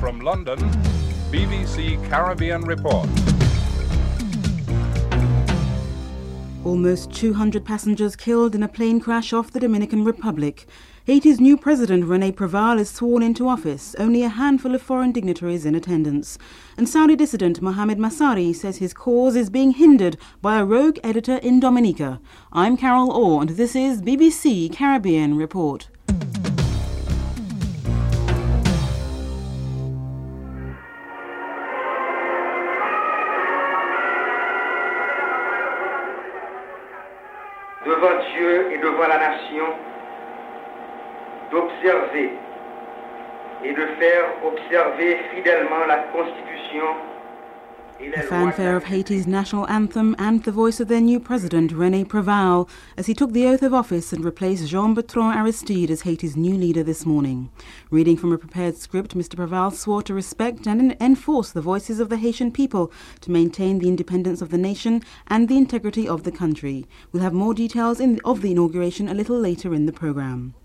From London, BBC Caribbean Report. Almost 200 passengers killed in a plane crash off the Dominican Republic. Haiti's new president, René Preval, is sworn into office, only a handful of foreign dignitaries in attendance. And Saudi dissident Mohamed Masari says his cause is being hindered by a rogue editor in Dominica. I'm Carol Orr, and this is BBC Caribbean Report. Devant Dieu et devant la nation, d'observer et de faire observer fidèlement la Constitution et les The lois. fanfare of Haiti's national anthem and the voice of their new president, René Preval, as he took the oath of office and replaced Jean-Bertrand Aristide as Haiti's new leader this morning. Reading from a prepared script, Mr. Preval swore to respect and enforce the voices of the Haitian people to maintain the independence of the nation and the integrity of the country. We'll have more details of the inauguration a little later in the programme.